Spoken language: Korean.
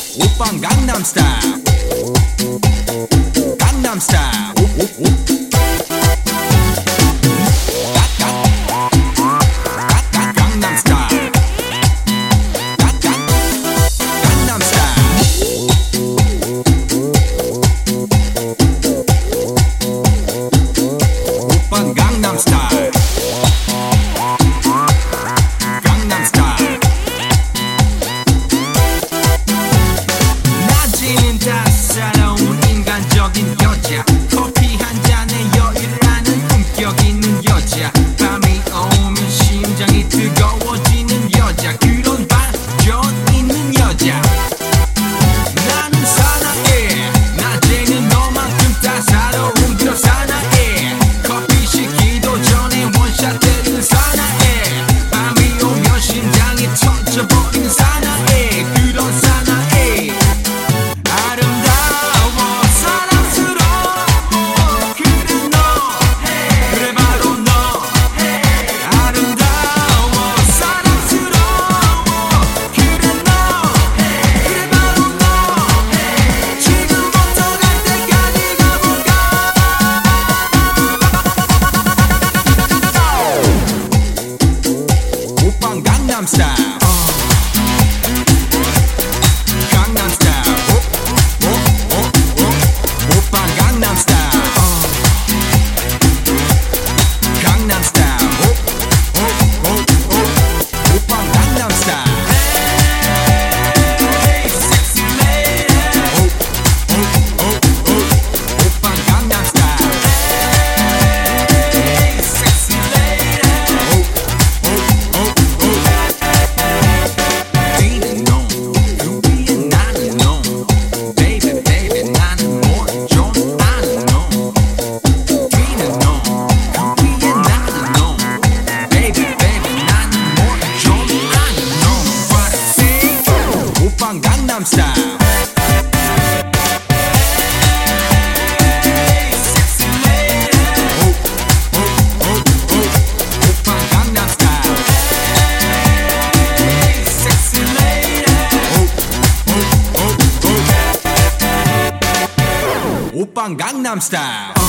오빤 강남스타일 강남스타일 강남스타일 오빤 강남스타일 강남스타일 낮에는 따사로운 인간적인 여자 커피 한 잔에 여유라는 품격 있는 여자 밤이 오면 심장이 뜨거워지는 여자 그런 반전 있는 여자 나는 사나해 낮에는 너만큼 따사로운 그런 사나해 커피 시키도 전에 원샷 때리는 사나해 밤이 오면 심장이 터져버리는 사나해 그런 사나해 아름다워 사랑스러워 그래 너 그래 바로 너 아름다워 사랑스러워 그래 너 그래 바로 너 지금부터 갈 때까지 가볼까 오빤 강남스타일 강남스타일 오빤 강남스타일 강남스타일 오빤 강남스타일 Hey sexy lady 오빤 강남스타일 Hey sexy lady 니는 너 그 위에 나는 너 Baby baby 나는 뭘 좀 아는 너 니는 너 그 위에 나는 너 Baby baby 나는 뭘 좀 아는 너 What I say 오빤 강남스타일 Hey sexy lady 오빤 강남스타일 Hey sexy lady 오빤 강남스타일